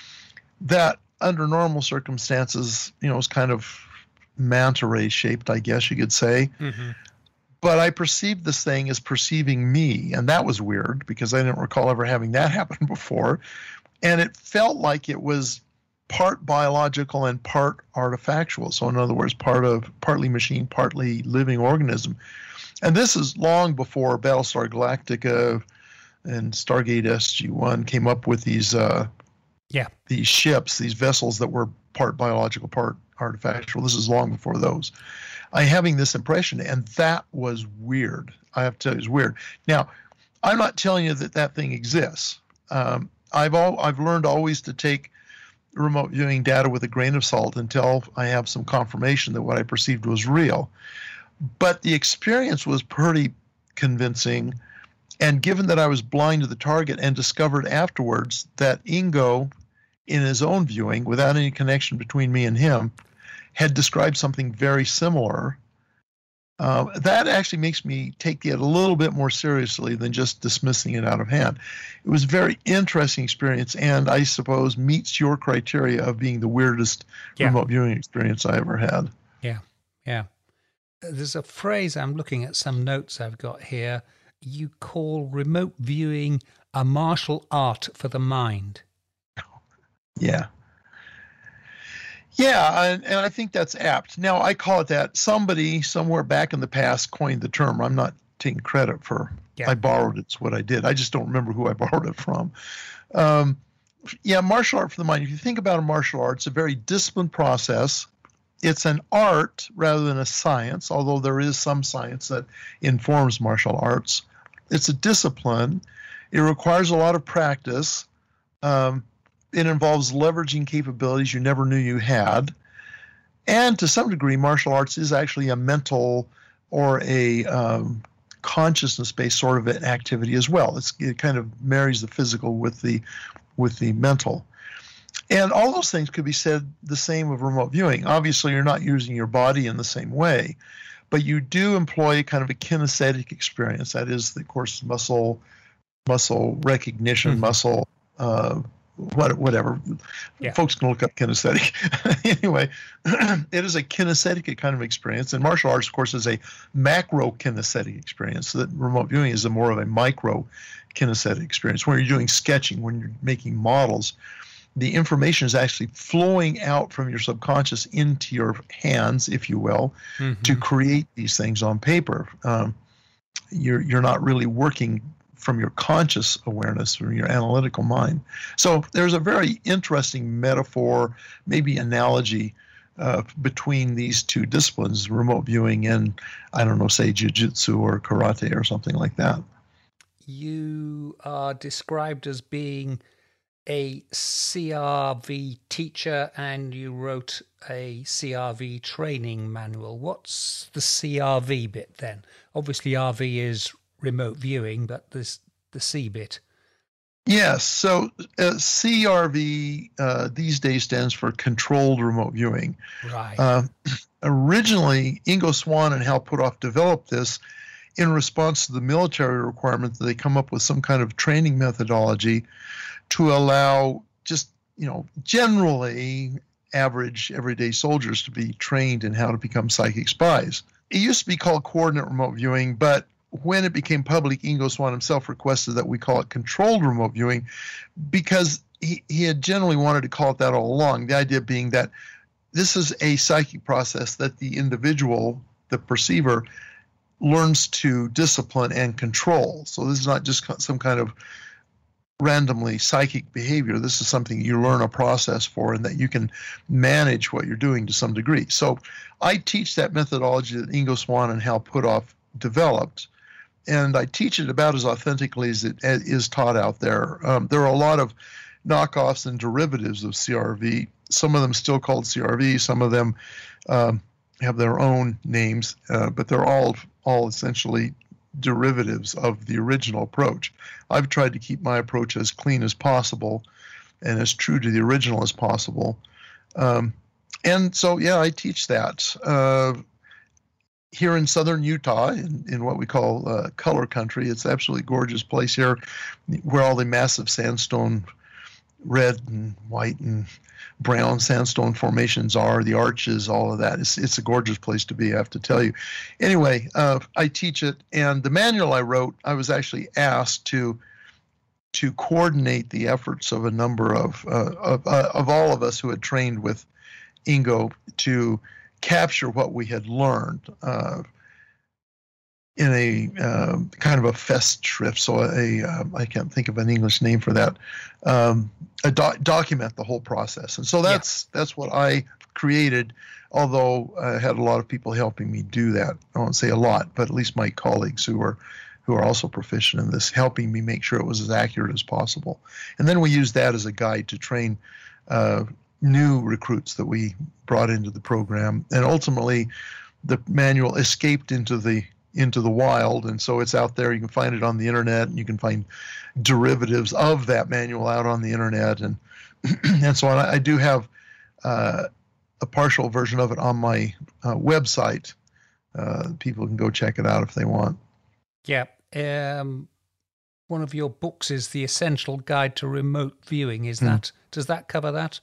that under normal circumstances, you know, was kind of manta ray shaped, I guess you could say. Mm-hmm. But I perceived this thing as perceiving me, and that was weird because I didn't recall ever having that happen before. And it felt like it was part biological and part artifactual. So in other words, part of partly machine, partly living organism. And this is long before Battlestar Galactica and Stargate S G one came up with these uh, Yeah, these ships, these vessels that were part biological, part artifactual. This is long before those. I'm having this impression, and that was weird. I have to tell you, it was weird. Now, I'm not telling you that that thing exists. Um, I've all, I've learned always to take remote viewing data with a grain of salt until I have some confirmation that what I perceived was real. But the experience was pretty convincing. And given that I was blind to the target and discovered afterwards that Ingo, in his own viewing, without any connection between me and him, had described something very similar, uh, that actually makes me take it a little bit more seriously than just dismissing it out of hand. It was a very interesting experience, and I suppose meets your criteria of being the weirdest yeah. remote viewing experience I ever had. Yeah, yeah. There's a phrase, I'm looking at some notes I've got here, you call remote viewing a martial art for the mind. Yeah. Yeah, and, and I think that's apt. Now, I call it that. Somebody somewhere back in the past coined the term. I'm not taking credit for yeah. I borrowed it. It's what I did. I just don't remember who I borrowed it from. Um, yeah, martial art for the mind. If you think about a martial art, it's a very disciplined process. It's an art rather than a science, although there is some science that informs martial arts. It's a discipline. It requires a lot of practice. Um, It involves leveraging capabilities you never knew you had. And to some degree, martial arts is actually a mental or a um, consciousness-based sort of an activity as well. It's, it kind of marries the physical with the, with the mental. And all those things could be said the same of remote viewing. Obviously, you're not using your body in the same way, but you do employ kind of a kinesthetic experience. That is, of course, muscle, muscle recognition, mm-hmm. muscle uh, What, whatever. Yeah. Folks can look up kinesthetic. Anyway, it is a kinesthetic kind of experience. And martial arts, of course, is a macro kinesthetic experience. So that remote viewing is a more of a micro kinesthetic experience. When you're doing sketching, when you're making models, the information is actually flowing out from your subconscious into your hands, if you will, mm-hmm. to create these things on paper. Um, you're, you're not really working from your conscious awareness, from your analytical mind. So there's a very interesting metaphor, maybe analogy uh, between these two disciplines, remote viewing and, I don't know, say jiu-jitsu or karate or something like that. You are described as being a C R V teacher, and you wrote a C R V training manual. What's the C R V bit then? Obviously R V is remote viewing, but there's the C bit. Yes. So uh, C R V uh, these days stands for controlled remote viewing. Right. Uh, originally, Ingo Swann and Hal Puthoff developed this in response to the military requirement that they come up with some kind of training methodology to allow just, you know, generally average everyday soldiers to be trained in how to become psychic spies. It used to be called coordinate remote viewing, but when it became public, Ingo Swann himself requested that we call it controlled remote viewing because he, he had generally wanted to call it that all along. The idea being that this is a psychic process that the individual, the perceiver, learns to discipline and control. So this is not just some kind of randomly psychic behavior. This is something you learn a process for and that you can manage what you're doing to some degree. So I teach that methodology that Ingo Swann and Hal Puthoff developed, and I teach it about as authentically as it is taught out there. Um, there are a lot of knockoffs and derivatives of C R V, some of them still called C R V, some of them um, have their own names, uh, but they're all all essentially derivatives of the original approach. I've tried to keep my approach as clean as possible and as true to the original as possible. Um, and so, yeah, I teach that. Uh, here in southern Utah, in, in what we call uh, color country, it's an absolutely gorgeous place here where all the massive sandstone, red and white and brown sandstone formations are, the arches, all of that. It's, it's a gorgeous place to be, I have to tell you. Anyway, uh, I teach it, and the manual I wrote, I was actually asked to to coordinate the efforts of a number of, uh, of, uh, of all of us who had trained with Ingo to capture what we had learned uh, in a uh, kind of a Festschrift, so a uh, I can't think of an English name for that, um, a doc document the whole process. And so that's yeah. that's what I created, although I had a lot of people helping me do that. I won't say a lot, but at least my colleagues who were who are also proficient in this, helping me make sure it was as accurate as possible. And then we used that as a guide to train uh, new recruits that we brought into the program. And ultimately, the manual escaped into the into the wild, and so it's out there. You can find it on the internet, and you can find derivatives of that manual out on the internet, and and so on. I do have uh, a partial version of it on my uh, website. Uh, people can go check it out if they want. Yeah. Um, one of your books is The Essential Guide to Remote Viewing. Is that, mm. does that cover that?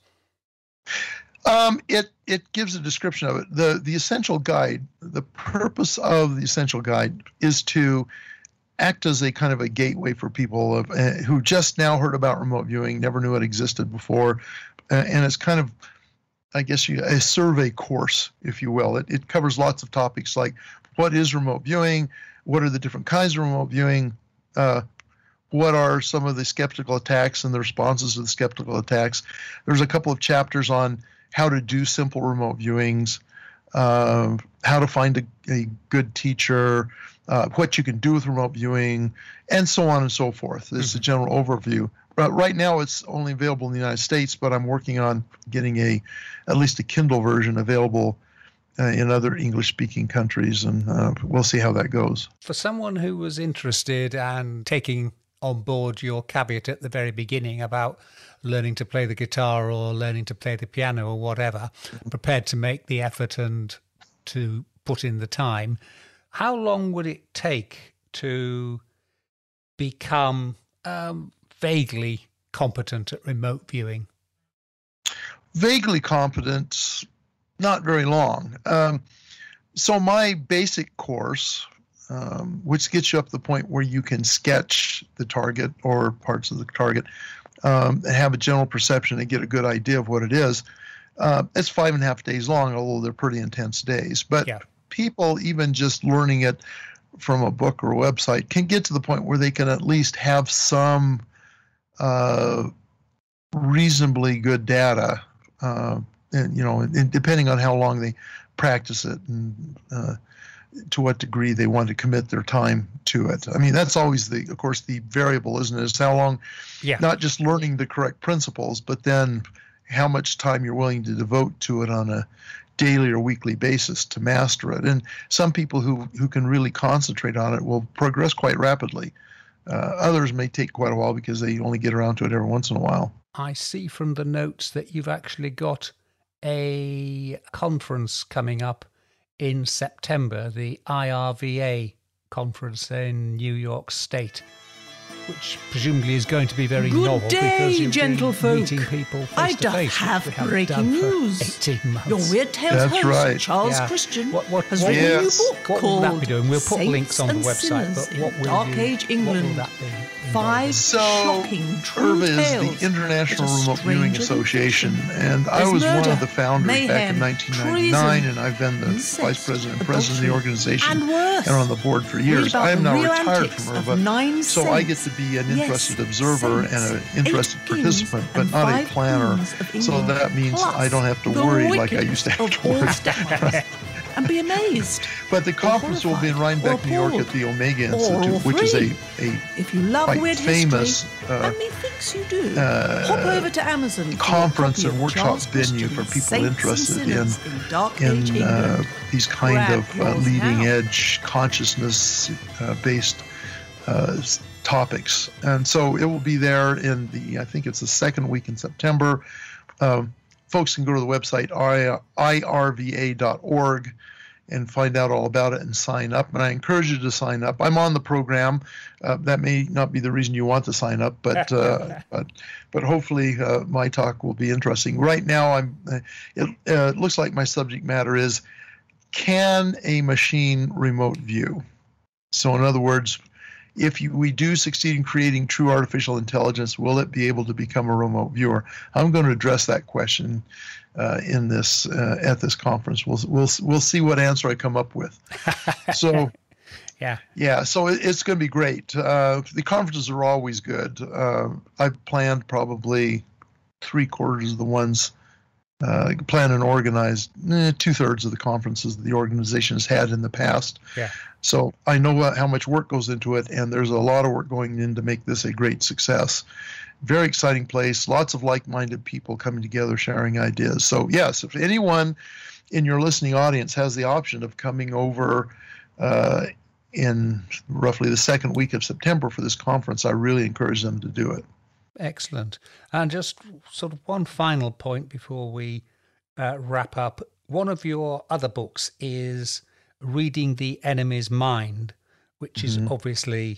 Um, it it gives a description of it. The the Essential Guide, the purpose of the Essential Guide is to act as a kind of a gateway for people of, uh, who just now heard about remote viewing, never knew it existed before, uh, and it's kind of, I guess, you, a survey course, if you will. It it covers lots of topics like what is remote viewing, what are the different kinds of remote viewing, uh, what are some of the skeptical attacks and the responses to the skeptical attacks. There's a couple of chapters on how to do simple remote viewings, uh, how to find a, a good teacher, uh, what you can do with remote viewing, and so on and so forth. This is a general overview. But right now it's only available in the United States, but I'm working on getting a at least a Kindle version available uh, in other English-speaking countries, and uh, we'll see how that goes. For someone who was interested and taking on board your caveat at the very beginning about learning to play the guitar or learning to play the piano or whatever, prepared to make the effort and to put in the time, how long would it take to become um, vaguely competent at remote viewing? Vaguely competent, not very long. Um, so my basic course, um, which gets you up to the point where you can sketch the target or parts of the target, um, and have a general perception and get a good idea of what it is, uh, it's five and a half days long, although they're pretty intense days. But yeah. People, even just learning it from a book or a website, can get to the point where they can at least have some uh, reasonably good data, uh, and you know, and depending on how long they practice it and uh, to what degree they want to commit their time to it. I mean, that's always the, of course, the variable, isn't it? It's how long, yeah. Not just learning the correct principles, but then how much time you're willing to devote to it on a daily or weekly basis to master it. And some people who, who can really concentrate on it will progress quite rapidly. Uh, others may take quite a while because they only get around to it every once in a while. I see from the notes that you've actually got a conference coming up in September, the I R V A conference in New York State, which presumably is going to be very Good novel day, because you'll gentle be folk. meeting people face I to doth face, have which we haven't breaking done for news. eighteen months. Your Weird Tales That's host, right. Charles Yeah. Christian, What, what, has what, written yes. a new book what called will that be doing? We'll put Saints links on the and website, Sinners but what in will Dark you, Age what England. will that be? Five So, shocking true IRVA is tales the International that are Remote Viewing stranger than Association, fiction. and I There's was murder, one of the founders back mayhem, in nineteen ninety-nine, treason, and I've been the incest, vice president and president of the adultery, organization and worse. and on the board for Read years. about I am the now real retired antics from her, of but nine so I get saints. to be an Yes, interested observer saints, and an interested eight participant, kings but and not a five planner. queens of So England, that means plus I don't have to the worry like I used to have wickedest to of all worry. stepmothers. And be amazed. But the conference will be in horrified, Rhinebeck, or New York, appalled, at the Omega or Institute, all which is a, three. a If you love quite weird famous history, uh, and methinks you do, uh, hop over to Amazon for a conference copy and of workshop Charles venue for Christian's people Saints interested and in Sinners in Dark Age in uh, England. these kind Grab of uh, yours leading now. edge consciousness-based uh, s- topics. And so it will be there in the, I think it's the second week in September. Um, folks can go to the website I R V A dot org and find out all about it and sign up. And I encourage you to sign up. I'm on the program. Uh, that may not be the reason you want to sign up, but uh, but but hopefully uh, my talk will be interesting. Right now, I'm. Uh, it, uh, it looks like my subject matter is, can a machine remote view? So in other words, if you, we do succeed in creating true artificial intelligence, will it be able to become a remote viewer? I'm going to address that question uh, in this uh, at this conference. We'll we'll we'll see what answer I come up with. So, yeah, yeah. So it, it's going to be great. Uh, the conferences are always good. Uh, I've planned probably three quarters of the ones uh, plan and organize eh, two-thirds of the conferences that the organization has had in the past. Yeah. So I know uh, how much work goes into it, and there's a lot of work going in to make this a great success. Very exciting place, lots of like-minded people coming together, sharing ideas. So yes, if anyone in your listening audience has the option of coming over uh, in roughly the second week of September for this conference, I really encourage them to do it. Excellent. And just sort of one final point before we uh, wrap up. One of your other books is Reading the Enemy's Mind, which is mm-hmm. obviously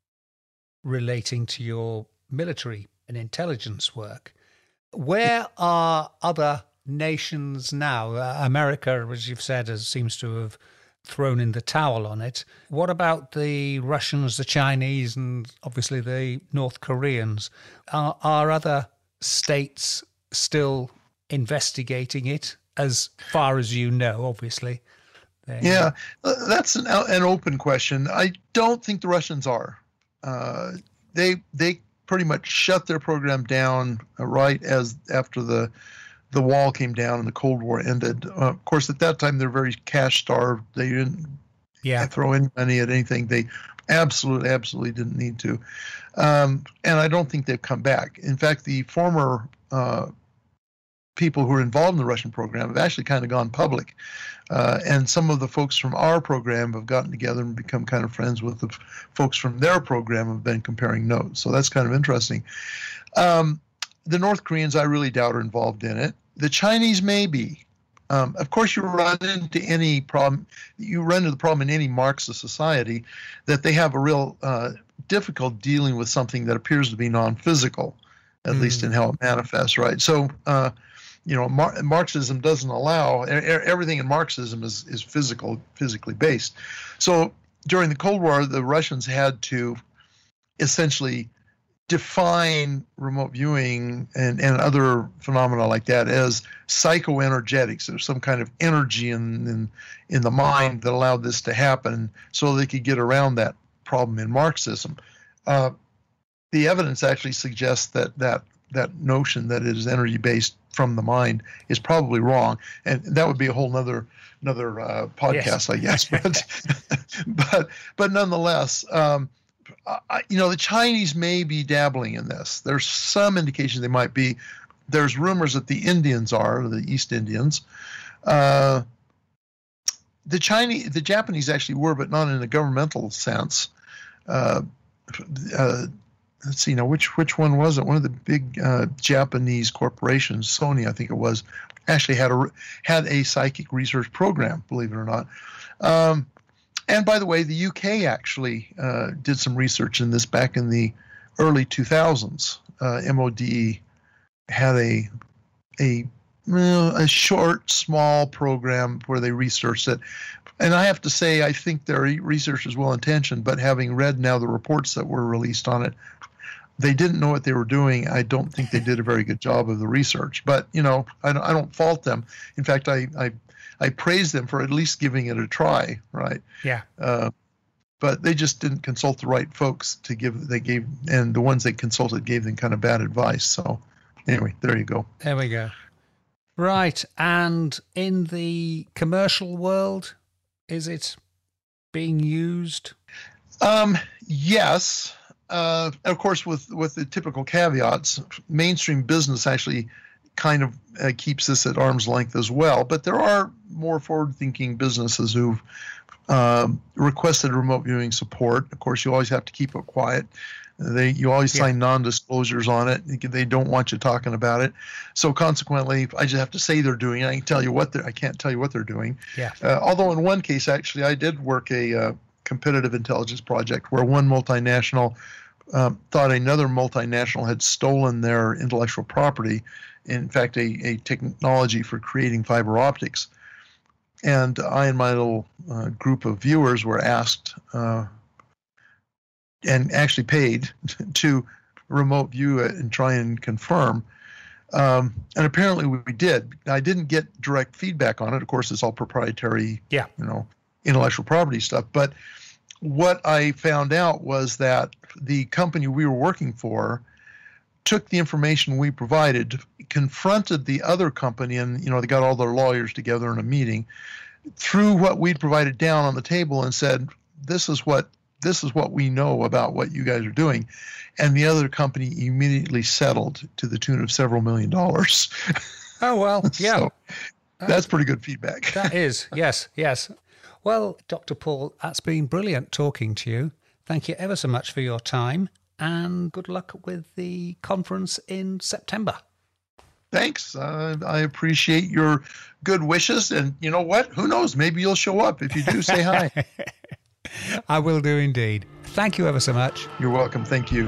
relating to your military and intelligence work. Where are other nations now? Uh, America, as you've said, has, seems to have thrown in the towel on it. What about the Russians, the Chinese, and obviously the North Koreans? Are, are other states still investigating it, as far as you know, obviously? They... Yeah, that's an, an open question. I don't think the Russians are. Uh, they they pretty much shut their program down right as after the the wall came down and the Cold War ended. Uh, of course, at that time, they're very cash starved. They didn't yeah. throw any money at anything. They absolutely, absolutely didn't need to. Um, and I don't think they've come back. In fact, the former uh, people who were involved in the Russian program have actually kind of gone public. Uh, and some of the folks from our program have gotten together and become kind of friends with the f- folks from their program and have been comparing notes. So that's kind of interesting. Um, the North Koreans, I really doubt, are involved in it. The Chinese may be. Um, of course, you run into any problem, you run into the problem in any Marxist society that they have a real uh, difficult dealing with something that appears to be non-physical, at mm. least in how it manifests, right? So, uh, you know, Mar- Marxism doesn't allow, everything in Marxism is, is physical, physically based. So during the Cold War, the Russians had to essentially define remote viewing and, and other phenomena like that as psychoenergetics. There's some kind of energy in, in in the mind that allowed this to happen, so they could get around that problem in Marxism. Uh, the evidence actually suggests that that that notion that it is energy based from the mind is probably wrong, and that would be a whole nother another uh, podcast, yes. I guess. But but but nonetheless. Um, Uh, you know, the Chinese may be dabbling in this. There's some indication they might be. There's rumors that the Indians are, the East Indians. Uh, the Chinese, the Japanese actually were, but not in a governmental sense. Uh, uh, let's see now, which which one was it? One of the big uh, Japanese corporations, Sony, I think it was, actually had a had a psychic research program. Believe it or not. Um, And by the way, the U K actually uh, did some research in this back in the early two thousands. Uh, M O D had a a a short, small program where they researched it. And I have to say, I think their research is well-intentioned, but having read now the reports that were released on it, they didn't know what they were doing. I don't think they did a very good job of the research. But, you know, I don't, I don't fault them. In fact, I, I I praise them for at least giving it a try, right? Yeah. Uh, but they just didn't consult the right folks to give. They gave, and the ones they consulted gave them kind of bad advice. So, anyway, there you go. There we go. Right, and in the commercial world, is it being used? Um, yes. Uh, of course, with with the typical caveats, mainstream business actually kind of uh, keeps this at arm's length as well. But there are more forward-thinking businesses who've um, requested remote viewing support. Of course, you always have to keep it quiet. They you always yeah. sign non-disclosures on it. They don't want you talking about it. So consequently, I just have to say they're doing it. I can tell you what they're. I can't tell you what they're doing. Yeah. Uh, although in one case, actually, I did work a uh, competitive intelligence project where one multinational um, thought another multinational had stolen their intellectual property. In fact, a, a technology for creating fiber optics. And I and my little uh, group of viewers were asked uh, and actually paid to remote view it and try and confirm. Um, and apparently we did. I didn't get direct feedback on it. Of course, it's all proprietary, yeah. you know, intellectual property stuff. But what I found out was that the company we were working for took the information we provided, confronted the other company, and you know they got all their lawyers together in a meeting, threw what we'd provided down on the table and said, "This is what this is what we know about what you guys are doing," and the other company immediately settled to the tune of several million dollars. Oh well, yeah, so that's pretty good feedback. That is, yes, yes. Well, Doctor Paul, that's been brilliant talking to you. Thank you ever so much for your time, and good luck with the conference in September. Thanks. Uh, I appreciate your good wishes. And you know what? Who knows? Maybe you'll show up. If you do, say hi. I will do indeed. Thank you ever so much. You're welcome. Thank you.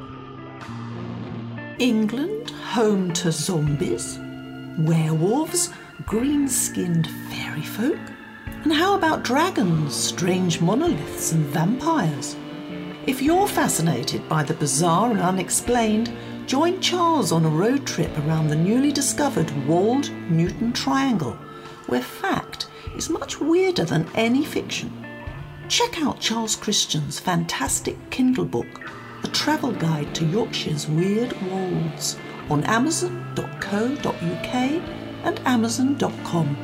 England, home to zombies, werewolves, green-skinned fairy folk? And how about dragons, strange monoliths and vampires? If you're fascinated by the bizarre and unexplained, join Charles on a road trip around the newly discovered walled Newton Triangle, where fact is much weirder than any fiction. Check out Charles Christian's fantastic Kindle book, A Travel Guide to Yorkshire's Weird Wolds, on amazon dot co dot uk and amazon dot com.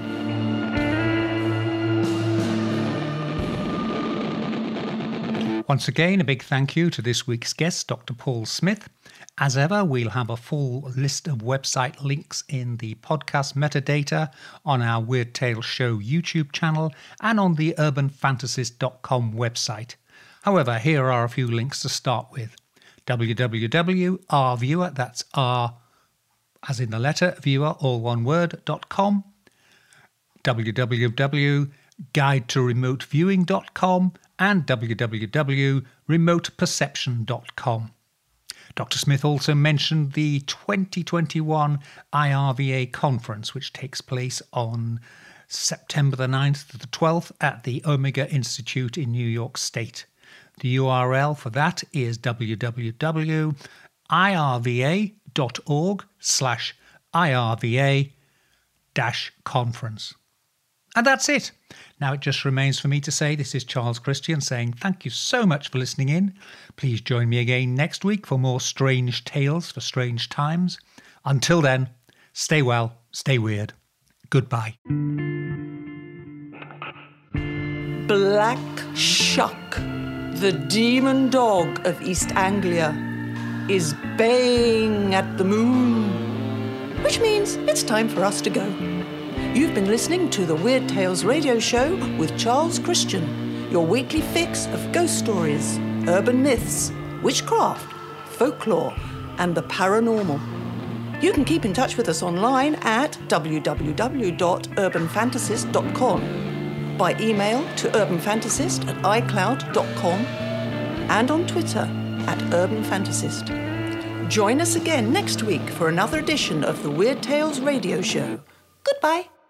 Once again, a big thank you to this week's guest, Doctor Paul Smith. As ever, we'll have a full list of website links in the podcast metadata on our Weird Tales Show YouTube channel and on the urban fantasist dot com website. However, here are a few links to start with. w w w dot r viewer, that's R as in the letter, viewer, all one word, dot com, w w w dot guide to remote viewing dot com, and w w w dot remote perception dot com. Doctor Smith also mentioned the twenty twenty-one I R V A conference, which takes place on September the ninth to the twelfth at the Omega Institute in New York State. The U R L for that is w w w dot i r v a dot org slash I R V A dash conference. And that's it. Now it just remains for me to say this is Charles Christian saying thank you so much for listening in. Please join me again next week for more strange tales for strange times. Until then, stay well, stay weird. Goodbye. Black Shuck, the demon dog of East Anglia, is baying at the moon, which means it's time for us to go. You've been listening to the Weird Tales Radio Show with Charles Christian, your weekly fix of ghost stories, urban myths, witchcraft, folklore, and the paranormal. You can keep in touch with us online at w w w dot urban fantasist dot com, by email to urbanfantasist at i cloud dot com, and on Twitter at urbanfantasist. Join us again next week for another edition of the Weird Tales Radio Show. Goodbye.